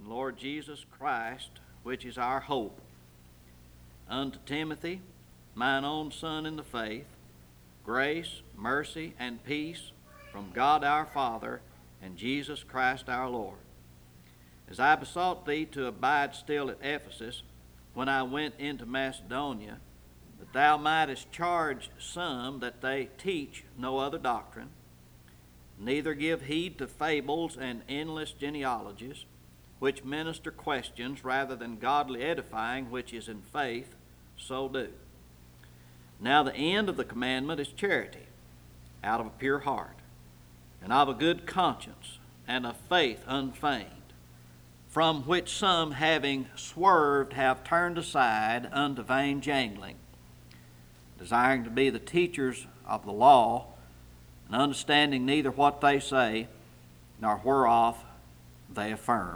and Lord Jesus Christ, which is our hope. Unto Timothy, mine own son in the faith, grace, mercy, and peace from God our Father and Jesus Christ our Lord. As I besought thee to abide still at Ephesus, when I went into Macedonia, that thou mightest charge some that they teach no other doctrine, neither give heed to fables and endless genealogies, which minister questions rather than godly edifying, which is in faith, so do. Now the end of the commandment is charity, out of a pure heart, and of a good conscience, and of faith unfeigned, from which some, having swerved, have turned aside unto vain jangling, desiring to be the teachers of the law, and understanding neither what they say, nor whereof they affirm.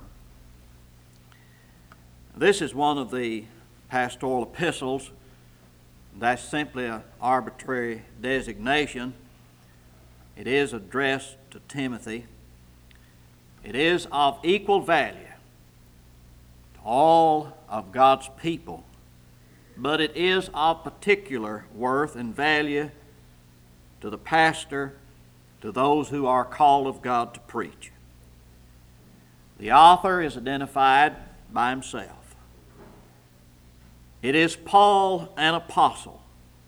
This is one of the pastoral epistles. That's simply an arbitrary designation. It is addressed to Timothy. It is of equal value to all of God's people, but it is of particular worth and value to the pastor, to those who are called of God to preach. The author is identified by himself. It is Paul, an apostle,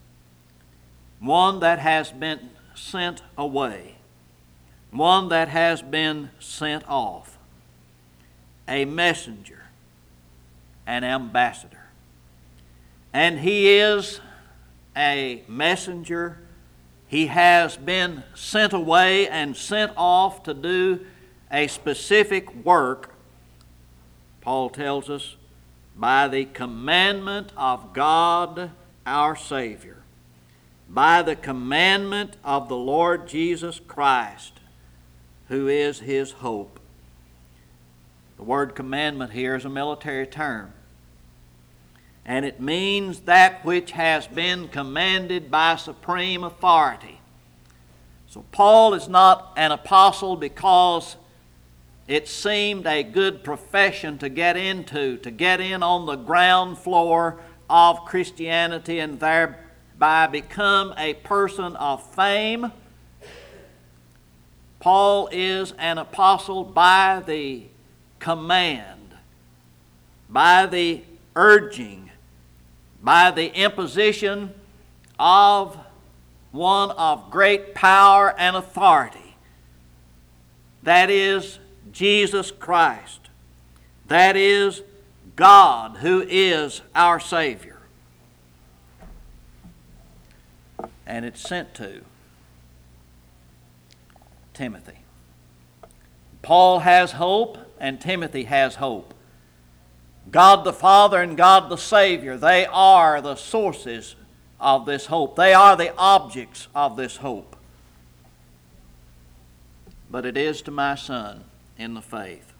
one that has been sent away, one that has been sent off, a messenger, an ambassador. And he is a messenger. He has been sent away and sent off to do a specific work, Paul tells us, by the commandment of God our Savior, by the commandment of the Lord Jesus Christ, who is his hope. The word commandment here is a military term, and it means that which has been commanded by supreme authority. So Paul is not an apostle because it seemed a good profession to get into, to get in on the ground floor of Christianity and thereby become a person of fame. Paul is an apostle by the command, by the urging, by the imposition of one of great power and authority. That is Jesus Christ. That is God, who is our Savior. And it's sent to Timothy. Paul has hope, and Timothy has hope. God the Father and God the Savior, they are the sources of this hope. They are the objects of this hope. But it is to my son in the faith.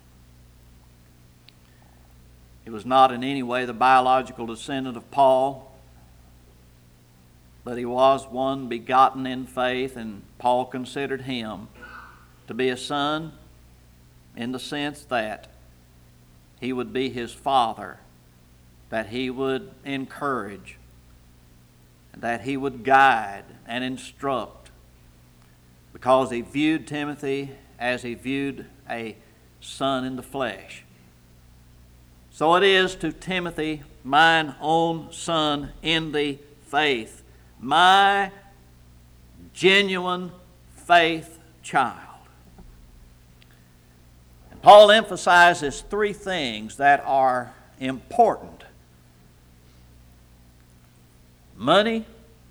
He was not in any way the biological descendant of Paul, but he was one begotten in faith, and Paul considered him to be a son in the sense that he would be his father, that he would encourage, that he would guide and instruct, because he viewed Timothy as he viewed a son in the flesh. So it is to Timothy, mine own son in the faith, my genuine faith child. And Paul emphasizes three things that are important: money,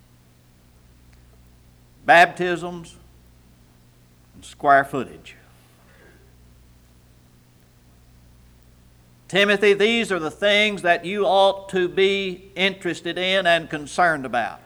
baptisms, and square footage. Timothy, these are the things that you ought to be interested in and concerned about.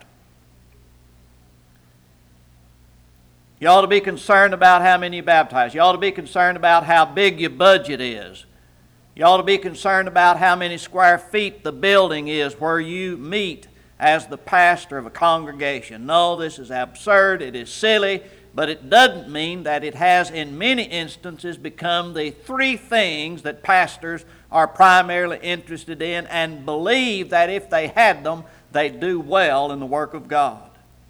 You ought to be concerned about how many you baptize. You ought to be concerned about how big your budget is. You ought to be concerned about how many square feet the building is where you meet as the pastor of a congregation. No, this is absurd. It is silly. but it doesn't mean that it has in many instances become the three things that pastors are primarily interested in and believe that if they had them, they'd do well in the work of God.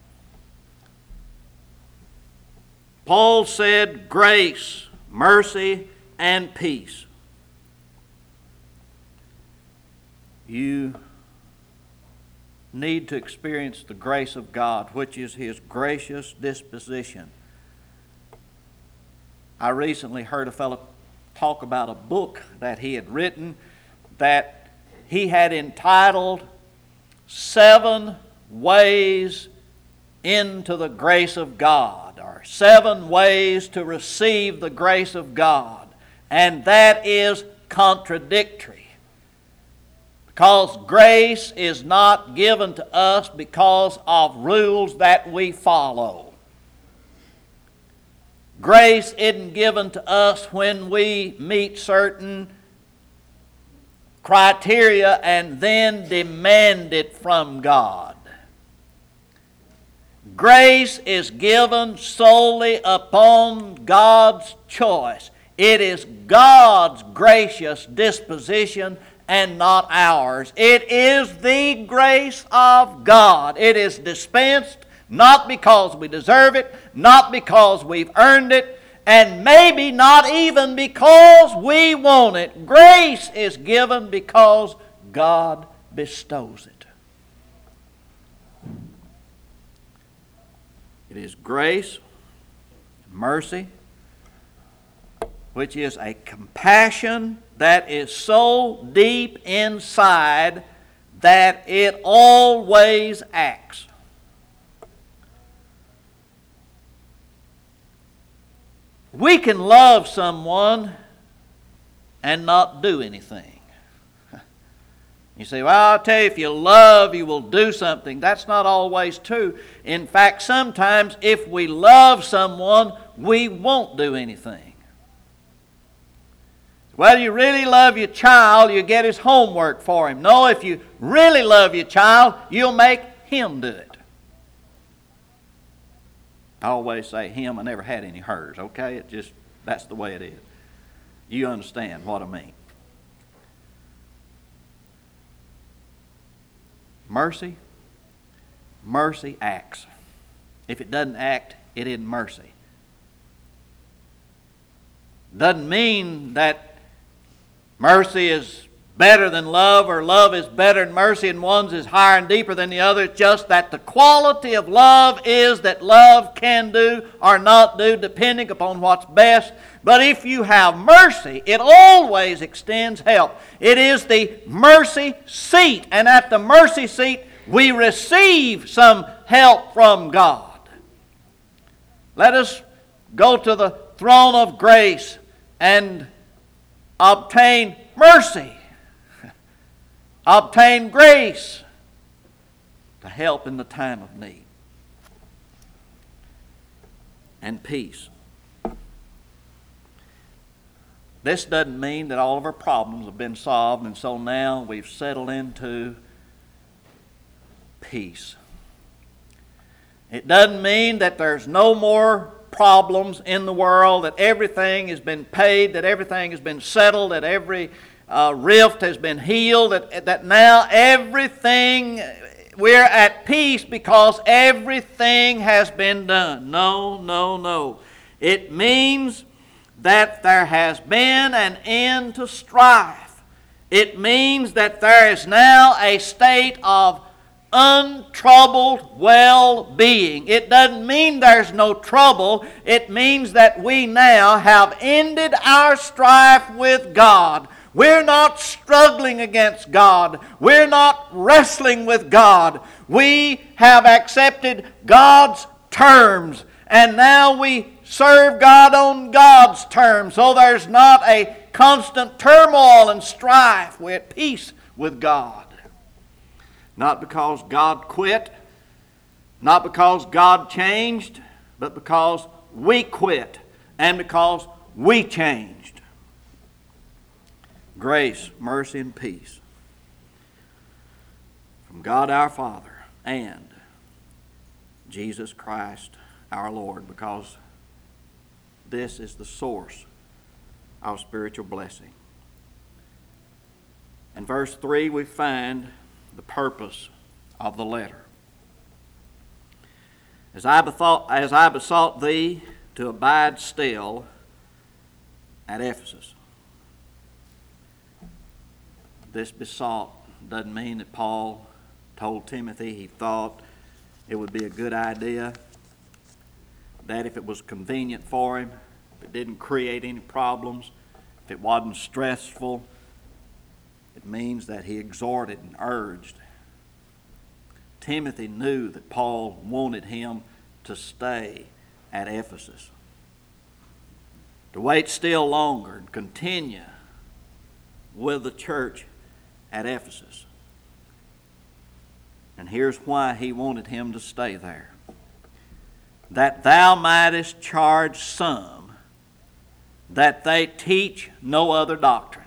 Paul said grace, mercy, and peace. You need to experience the grace of God, which is His gracious disposition. I recently heard a fellow talk about a book that he had written that he had entitled 7 Ways into the Grace of God, or 7 Ways to Receive the Grace of God. And that is contradictory. Because grace is not given to us because of rules that we follow. Grace isn't given to us when we meet certain criteria and then demand it from God. Grace is given solely upon God's choice. It is God's gracious disposition and not ours. It is the grace of God. It is dispensed not because we deserve it, not because we've earned it, and maybe not even because we want it. Grace is given because God bestows it. It is grace, mercy, which is a compassion that is so deep inside that it always acts. We can love someone and not do anything. You say, well, I'll tell you, if you love, you will do something. That's not always true. In fact, sometimes if we love someone, we won't do anything. Well, you really love your child, you get his homework for him. No, if you really love your child, you'll make him do it. I always say him, I never had any hers, okay? That's the way it is. You understand what I mean. Mercy acts. If it doesn't act, it isn't mercy. Doesn't mean that mercy is better than love, or love is better than mercy, and one's is higher and deeper than the other. It's just that the quality of love is that love can do or not do depending upon what's best. But if you have mercy, it always extends help. It is the mercy seat, and at the mercy seat we receive some help from God. Let us go to the throne of grace and obtain mercy, obtain grace to help in the time of need, and peace. This doesn't mean that all of our problems have been solved and so now we've settled into peace. It doesn't mean that there's no more problems in the world, that everything has been paid, that everything has been settled, that every rift has been healed, that now everything, we're at peace because everything has been done. No. It means that there has been an end to strife. It means that there is now a state of untroubled well-being. It doesn't mean there's no trouble. It means that we now have ended our strife with God. We're not struggling against God. We're not wrestling with God. We have accepted God's terms, and now we serve God on God's terms. So there's not a constant turmoil and strife. We're at peace with God. Not because God quit, not because God changed, but because we quit and because we changed. Grace, mercy, and peace from God our Father and Jesus Christ our Lord, because this is the source of spiritual blessing. In verse 3, we find the purpose of the letter. As I besought thee to abide still at Ephesus. This besought doesn't mean that Paul told Timothy he thought it would be a good idea, that if it was convenient for him, if it didn't create any problems, if it wasn't stressful, it means that he exhorted and urged. Timothy knew that Paul wanted him to stay at Ephesus, to wait still longer and continue with the church at Ephesus. And here's why he wanted him to stay there. That thou mightest charge some that they teach no other doctrine.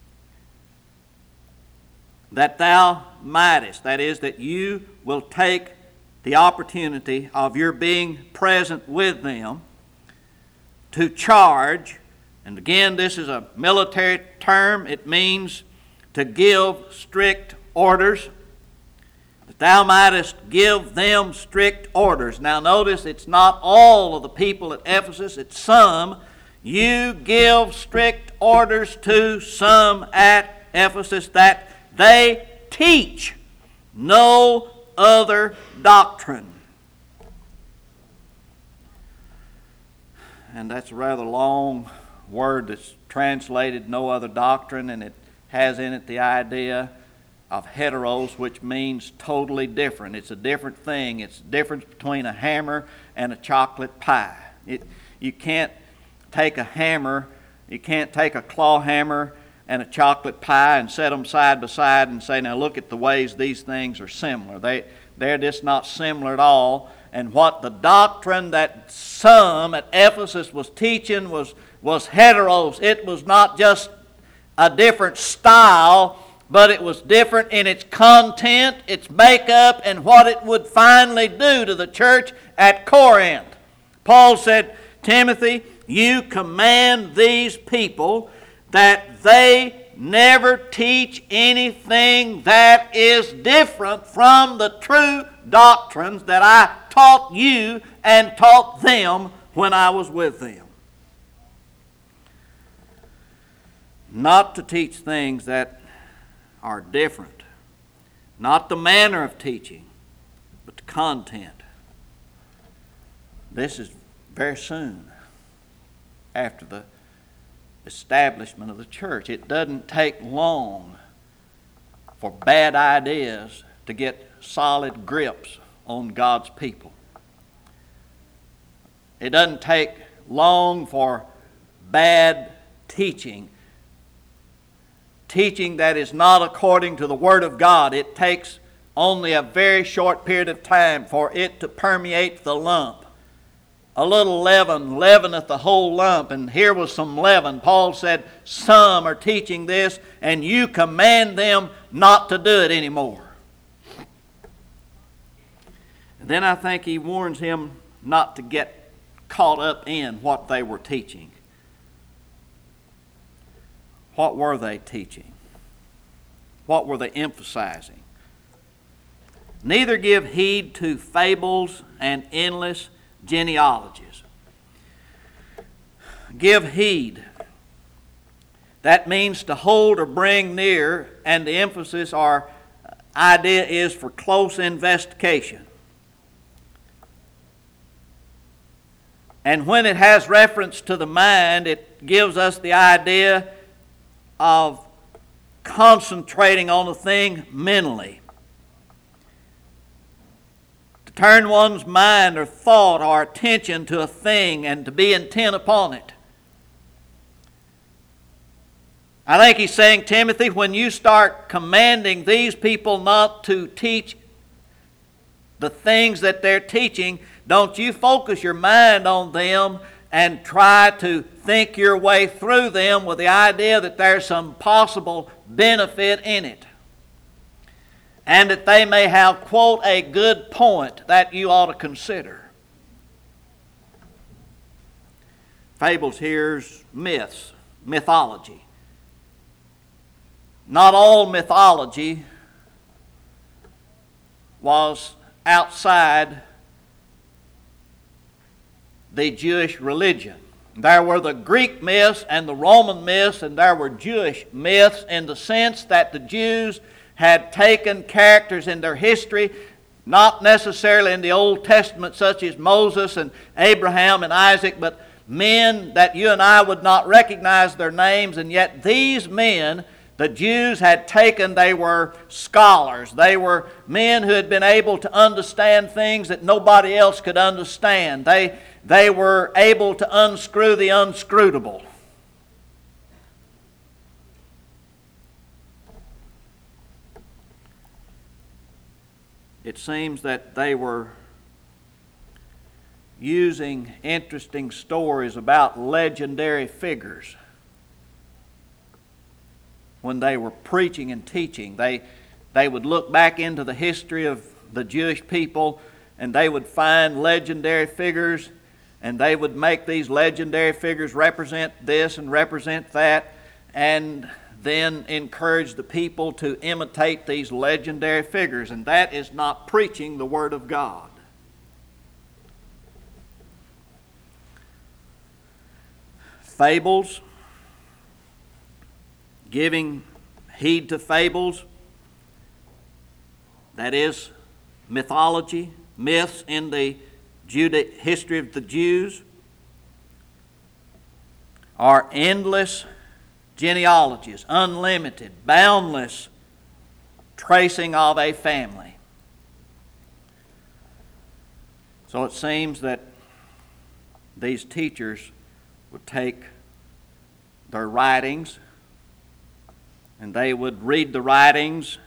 That thou mightest, that is, that you will take the opportunity of your being present with them to charge, and again this is a military term, it means to give strict orders, that thou mightest give them strict orders. Now notice, it's not all of the people at Ephesus, it's some. You give strict orders to some at Ephesus that they teach no other doctrine. And that's a rather long word that's translated no other doctrine, and it has in it the idea of heteros, which means totally different. It's a different thing. It's the difference between a hammer and a chocolate pie. You can't take a hammer, you can't take a claw hammer and a chocolate pie and set them side by side and say, now look at the ways these things are similar. They're just not similar at all. And what the doctrine that some at Ephesus was teaching was heteros. It was not just a different style, but it was different in its content, its makeup, and what it would finally do to the church at Corinth. Paul said, Timothy, you command these people that they never teach anything that is different from the true doctrines that I taught you and taught them when I was with them. Not to teach things that are different. Not the manner of teaching, but the content. This is very soon after the establishment of the church. It doesn't take long for bad ideas to get solid grips on God's people. It doesn't take long for bad teaching that is not according to the Word of God. It takes only a very short period of time for it to permeate the lump. A little leaven leaveneth the whole lump, and here was some leaven. Paul said, some are teaching this, and you command them not to do it anymore. And then I think he warns him not to get caught up in what they were teaching. What were they teaching? What were they emphasizing? Neither give heed to fables and endless genealogies. Give heed. That means to hold or bring near, and the emphasis or idea is for close investigation. And when it has reference to the mind, it gives us the idea of concentrating on a thing mentally. To turn one's mind or thought or attention to a thing and to be intent upon it. I think he's saying, Timothy, when you start commanding these people not to teach the things that they're teaching, don't you focus your mind on them and try to think your way through them with the idea that there's some possible benefit in it. And that they may have, quote, a good point that you ought to consider. Fables here's myths, mythology. Not all mythology was outside the Jewish religion. There were the Greek myths and the Roman myths, and there were Jewish myths in the sense that the Jews had taken characters in their history, not necessarily in the Old Testament such as Moses and Abraham and Isaac, but men that you and I would not recognize their names, and yet these men the Jews had taken, they were scholars. They were men who had been able to understand things that nobody else could understand. They were able to unscrew the unscrutable. It seems that they were using interesting stories about legendary figures when they were preaching and teaching. They would look back into the history of the Jewish people, and they would find legendary figures, and they would make these legendary figures represent this and represent that, and then encourage the people to imitate these legendary figures. And that is not preaching the Word of God. Fables, giving heed to fables, that is mythology, myths in the history of the Jews, are endless genealogies, unlimited, boundless tracing of a family. So it seems that these teachers would take their writings and they would read the writings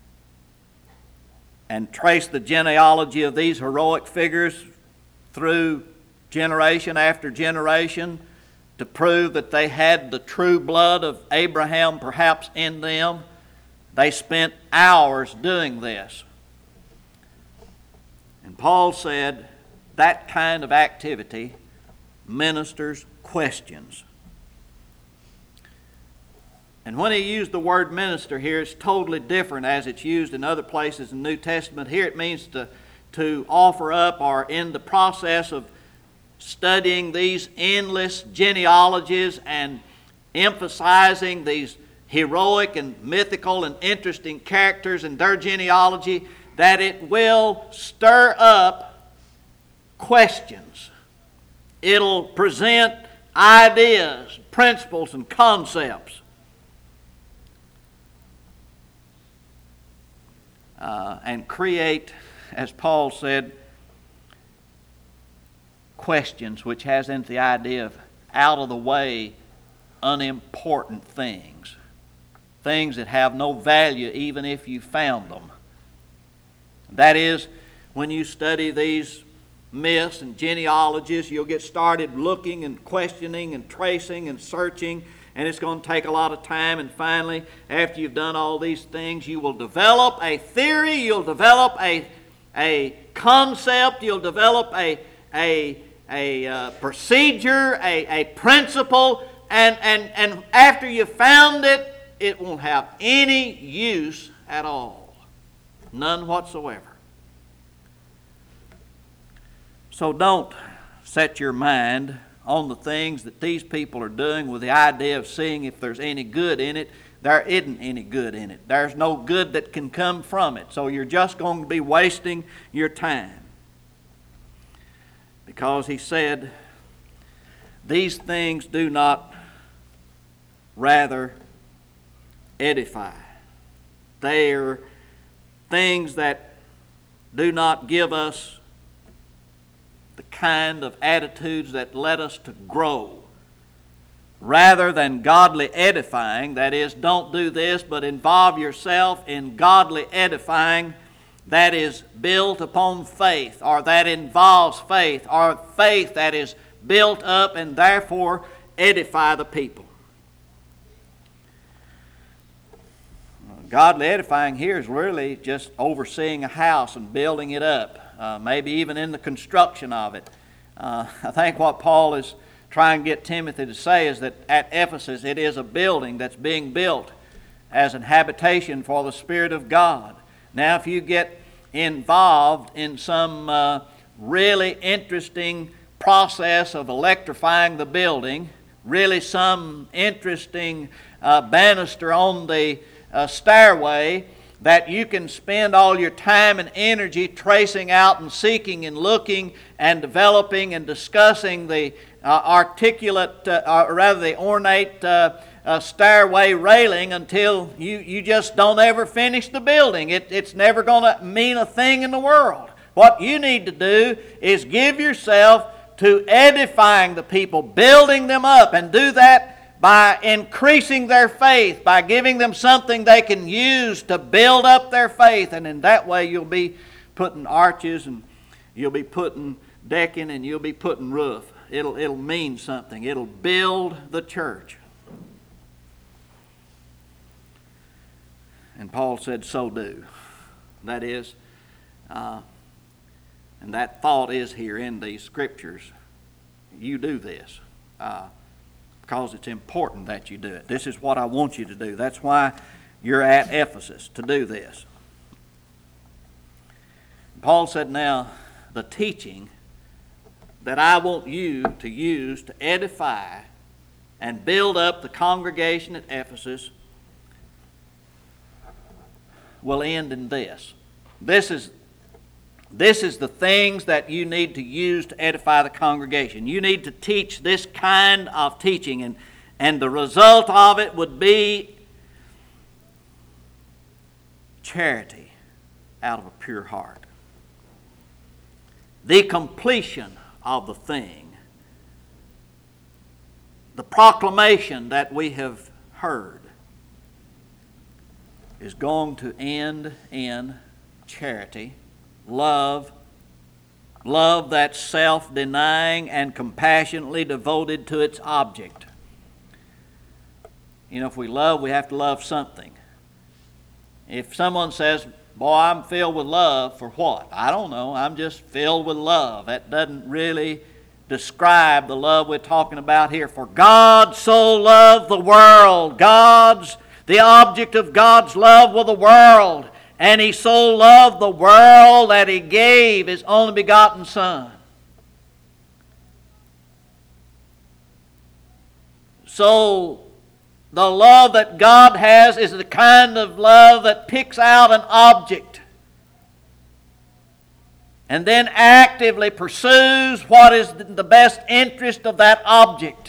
and trace the genealogy of these heroic figures through generation after generation to prove that they had the true blood of Abraham perhaps in them. They spent hours doing this. And Paul said that kind of activity ministers questions. And when he used the word minister here, it's totally different as it's used in other places in the New Testament. Here it means to offer up, or in the process of studying these endless genealogies and emphasizing these heroic and mythical and interesting characters and their genealogy, that it will stir up questions. It'll present ideas, principles, and concepts. And create, as Paul said, questions, which has into the idea of out of the way, unimportant things. Things that have no value even if you found them. That is, when you study these myths and genealogies, you'll get started looking and questioning and tracing and searching, and it's going to take a lot of time. And finally, after you've done all these things, you will develop a theory, you'll develop a concept, you'll develop a procedure, a principle, and after you've found it, it won't have any use at all. None whatsoever. So don't set your mind on the things that these people are doing with the idea of seeing if there's any good in it. There isn't any good in it. There's no good that can come from it. So you're just going to be wasting your time. Because he said, these things do not rather edify. They are things that do not give us the kind of attitudes that led us to grow. Rather than godly edifying, that is, don't do this, but involve yourself in godly edifying that is built upon faith, or that involves faith, or faith that is built up and therefore edify the people. Godly edifying here is really just overseeing a house and building it up, maybe even in the construction of it. I think what Paul is try and get Timothy to say is that at Ephesus it is a building that's being built as an habitation for the Spirit of God. Now, if you get involved in some really interesting process of electrifying the building, really some interesting banister on the stairway that you can spend all your time and energy tracing out and seeking and looking and developing and discussing the the ornate stairway railing until you just don't ever finish the building. It's never going to mean a thing in the world. What you need to do is give yourself to edifying the people, building them up, and do that by increasing their faith, by giving them something they can use to build up their faith. And in that way you'll be putting arches, and you'll be putting decking, and you'll be putting roof. It'll mean something. It'll build the church. And Paul said, so do. That is, and that thought is here in these scriptures. You do this. Because it's important that you do it. This is what I want you to do. That's why you're at Ephesus, to do this. Paul said, now, the teaching that I want you to use to edify and build up the congregation at Ephesus will end in this. This is the things that you need to use to edify the congregation. You need to teach this kind of teaching, and the result of it would be charity out of a pure heart. The completion of the thing, the proclamation that we have heard, is going to end in charity. Love that's self-denying and compassionately devoted to its object. You know, if we love, we have to love something. If someone says, boy, I'm filled with love, for what? I don't know, I'm just filled with love. That doesn't really describe the love we're talking about here. For God so loved the world. The object of God's love was the world. And He so loved the world that He gave His only begotten Son. So, the love that God has is the kind of love that picks out an object and then actively pursues what is the best interest of that object.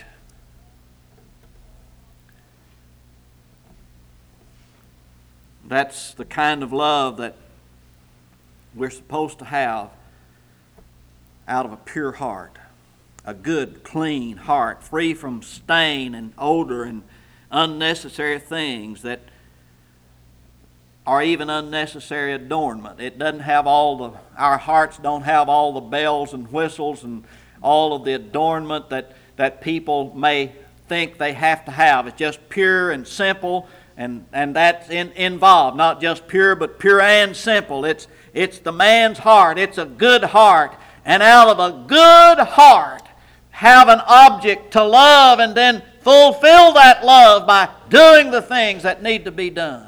That's the kind of love that we're supposed to have out of a pure heart. A good, clean heart, free from stain and odor and unnecessary things that are even unnecessary adornment. It doesn't have our hearts don't have all the bells and whistles and all of the adornment that people may think they have to have. It's just pure and simple. And that's involved, not just pure, but pure and simple. It's the man's heart. It's a good heart. And out of a good heart, have an object to love, and then fulfill that love by doing the things that need to be done.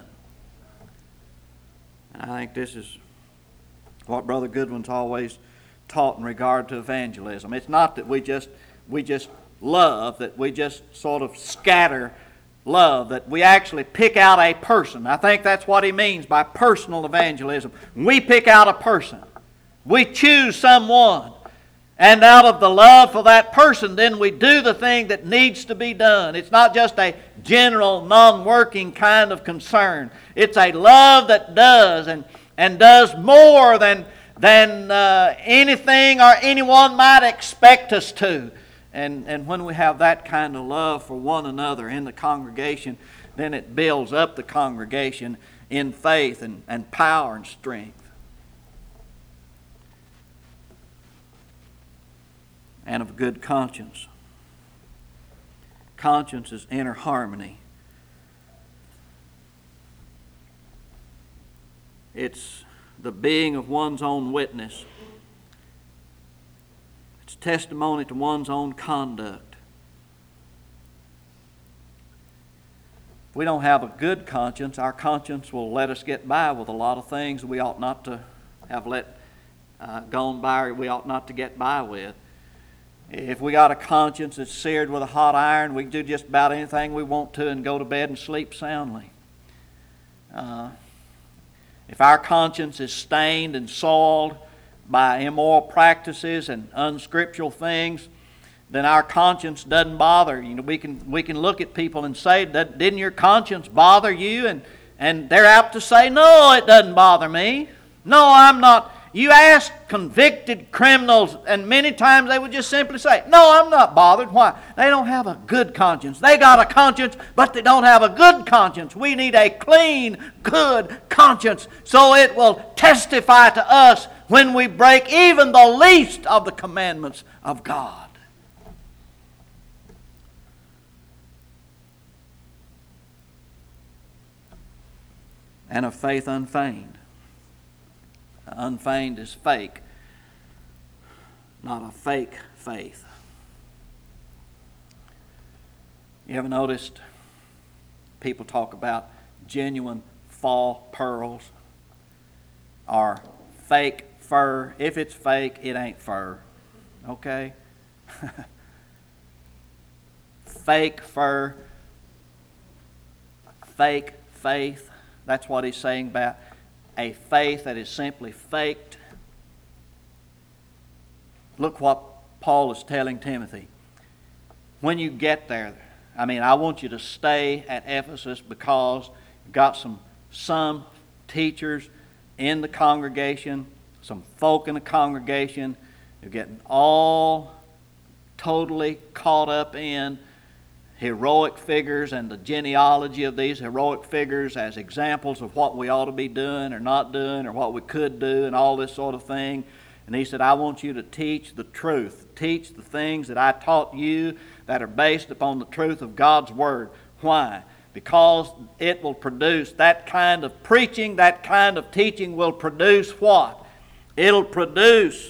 And I think this is what Brother Goodwin's always taught in regard to evangelism. It's not that we just love, that we just sort of scatter love, that we actually pick out a person. I think that's what he means by personal evangelism. We pick out a person. We choose someone. And out of the love for that person, then we do the thing that needs to be done. It's not just a general, non-working kind of concern. It's a love that does, and does more than anything or anyone might expect us to. And when we have that kind of love for one another in the congregation, then it builds up the congregation in faith and power and strength. And of good conscience. Conscience is inner harmony. It's the being of one's own witness. It's testimony to one's own conduct. If we don't have a good conscience, our conscience will let us get by with a lot of things we ought not to have let gone by, or we ought not to get by with. If we got a conscience that's seared with a hot iron, we can do just about anything we want to and go to bed and sleep soundly. If our conscience is stained and soiled by immoral practices and unscriptural things, then our conscience doesn't bother. We can look at people and say, "Didn't your conscience bother you?" And they're apt to say, "No, it doesn't bother me. No, I'm not." You ask convicted criminals, and many times they would just simply say, "No, I'm not bothered." Why? They don't have a good conscience. They got a conscience, but they don't have a good conscience. We need a clean, good conscience so it will testify to us when we break even the least of the commandments of God. And of faith unfeigned. Unfeigned is fake, not a fake faith. You ever noticed people talk about genuine fall pearls or fake fur? If it's fake, it ain't fur. Okay? Fake fur, fake faith. That's what he's saying about a faith that is simply faked. Look what Paul is telling Timothy. When you get there, I want you to stay at Ephesus because you've got some teachers in the congregation, some folk in the congregation who are getting all totally caught up in heroic figures and the genealogy of these heroic figures as examples of what we ought to be doing or not doing or what we could do and all this sort of thing. And he said, I want you to teach the truth. Teach the things that I taught you that are based upon the truth of God's Word. Why? Because it will produce that kind of preaching, that kind of teaching will produce what? It'll produce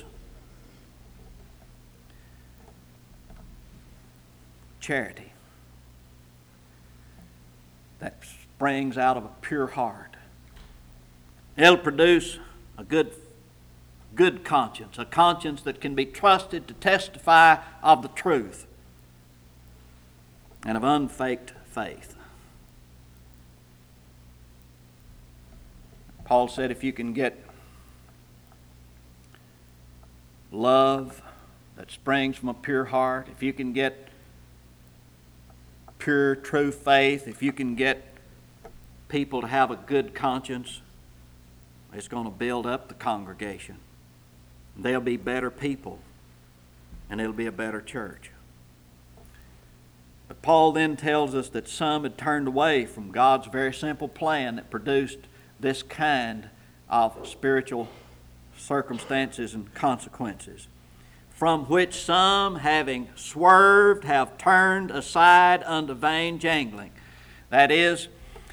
charity that springs out of a pure heart. It'll produce a good conscience, a conscience that can be trusted to testify of the truth and of unfaked faith. Paul said if you can get love that springs from a pure heart, if you can get pure, true faith, if you can get people to have a good conscience, it's going to build up the congregation. They'll be better people, and it'll be a better church. But Paul then tells us that some had turned away from God's very simple plan that produced this kind of spiritual circumstances and consequences, from which some, having swerved, have turned aside unto vain jangling. That is,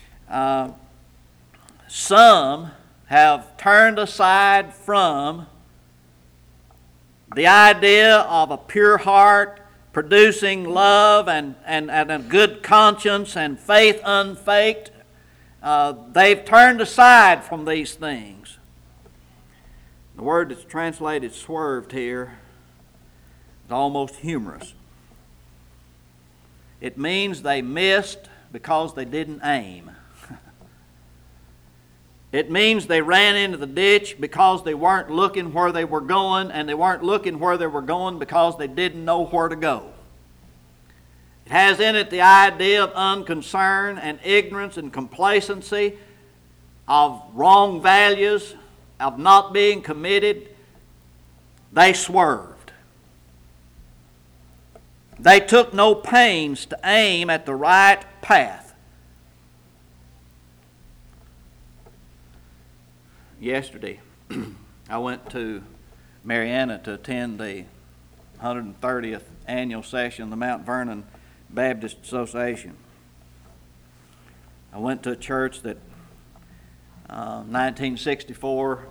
some have turned aside from the idea of a pure heart producing love and a good conscience and faith unfaked. They've turned aside from these things. The word that's translated swerved here is almost humorous. It means they missed because they didn't aim. It means they ran into the ditch because they weren't looking where they were going, and they weren't looking where they were going because they didn't know where to go. It has in it the idea of unconcern and ignorance and complacency, of wrong values, of not being committed. They swerved. They took no pains to aim at the right path. Yesterday, I went to Marianna to attend the 130th annual session of the Mount Vernon Baptist Association. I went to a church that 1964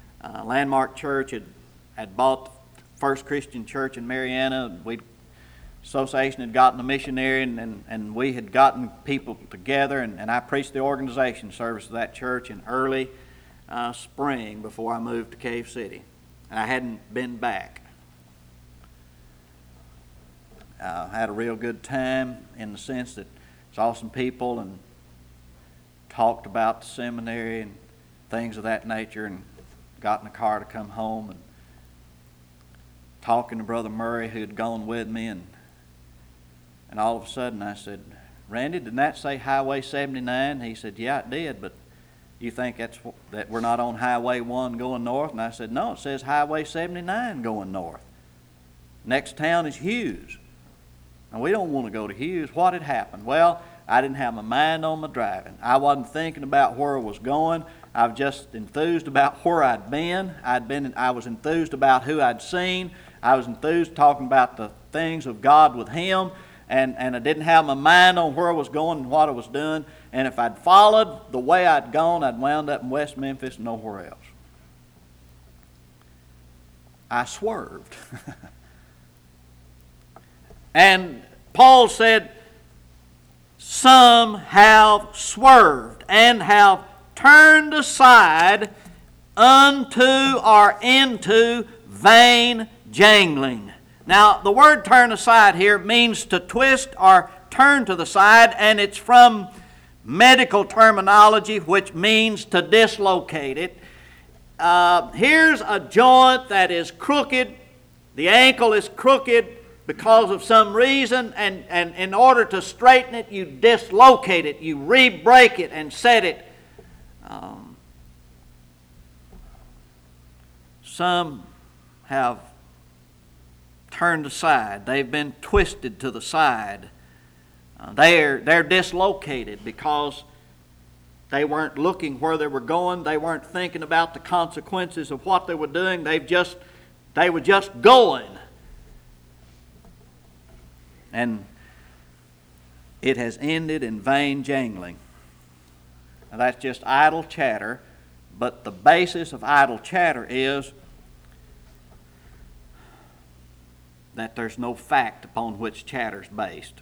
Landmark Church had bought the first Christian church in Marianna. We association had gotten a missionary, and we had gotten people together, and I preached the organization service of that church in early spring before I moved to Cave City. And I hadn't been back. Had a real good time in the sense that saw some people and talked about the seminary and things of that nature, and got in the car to come home and talking to Brother Murray, who had gone with me, and all of a sudden I said, "Randy, didn't that say Highway 79? He said, "Yeah, it did, but you think that we're not on Highway 1 going north?" And I said, "No, it says Highway 79 going north. Next town is Hughes. And we don't want to go to Hughes." What had happened? Well, I didn't have my mind on my driving. I wasn't thinking about where I was going. I was just enthused about where I'd been. I was enthused about who I'd seen. I was enthused talking about the things of God with him. And I didn't have my mind on where I was going and what I was doing. And if I'd followed the way I'd gone, I'd wound up in West Memphis and nowhere else. I swerved. And Paul said, "Some have swerved and have turned aside unto or into vain jangling." Now, the word "turn aside" here means to twist or turn to the side, and it's from medical terminology, which means to dislocate it. Here's a joint that is crooked. The ankle is crooked because of some reason, and in order to straighten it, you dislocate it, you re-break it and set it. Some have turned aside. They've been twisted to the side. They're dislocated because they weren't looking where they were going. They weren't thinking about the consequences of what they were doing. They were just going. And it has ended in vain jangling. Now, that's just idle chatter, but the basis of idle chatter is that there's no fact upon which chatter is based.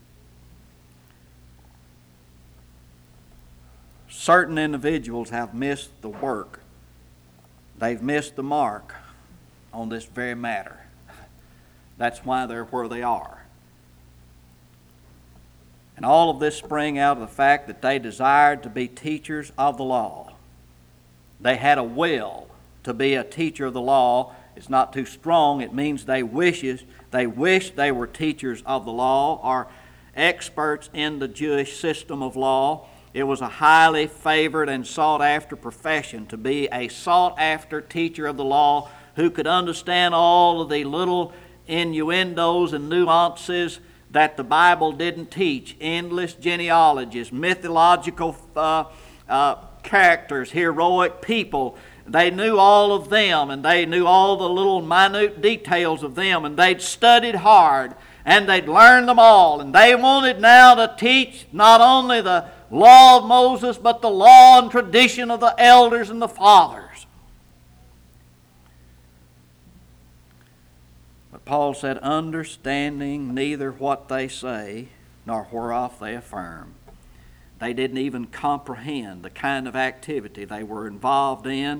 Certain individuals have missed the work. They've missed the mark on this very matter. That's why they're where they are. And all of this sprang out of the fact that they desired to be teachers of the law. They had a will to be a teacher of the law. It's not too strong. It means they wish they were teachers of the law or experts in the Jewish system of law. It was a highly favored and sought after profession to be a sought after teacher of the law who could understand all of the little innuendos and nuances that the Bible didn't teach. Endless genealogies, mythological characters, heroic people. They knew all of them, and they knew all the little minute details of them, and they'd studied hard, and they'd learned them all. And they wanted now to teach not only the law of Moses, but the law and tradition of the elders and the fathers. But Paul said, understanding neither what they say, nor whereof they affirm. They didn't even comprehend the kind of activity they were involved in.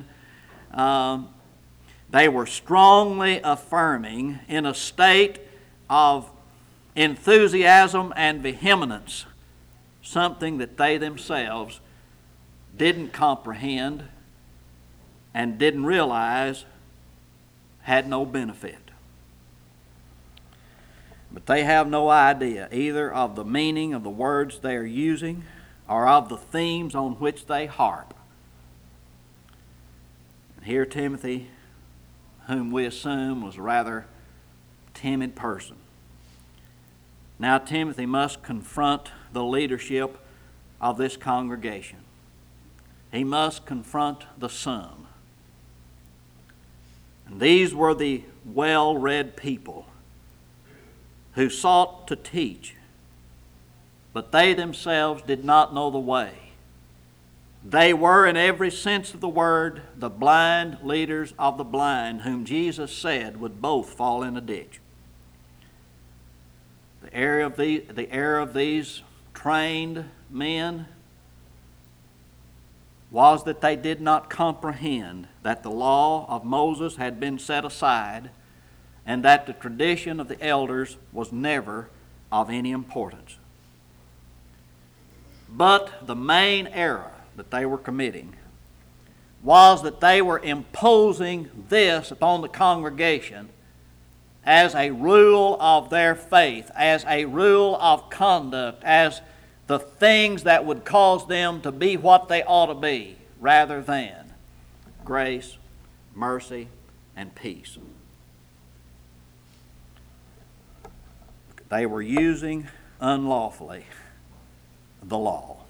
They were strongly affirming in a state of enthusiasm and vehemence something that they themselves didn't comprehend and didn't realize had no benefit. But they have no idea either of the meaning of the words they are using or of the themes on which they harp. And here Timothy, whom we assume was a rather timid person. Now Timothy must confront the leadership of this congregation. He must confront the some. And these were the well-read people who sought to teach, but they themselves did not know the way. They were, in every sense of the word, the blind leaders of the blind, whom Jesus said would both fall in a ditch. The error of these trained men was that they did not comprehend that the law of Moses had been set aside and that the tradition of the elders was never of any importance. But the main error that they were committing was that they were imposing this upon the congregation as a rule of their faith, as a rule of conduct, as the things that would cause them to be what they ought to be, rather than grace, mercy, and peace. They were using unlawfully the law.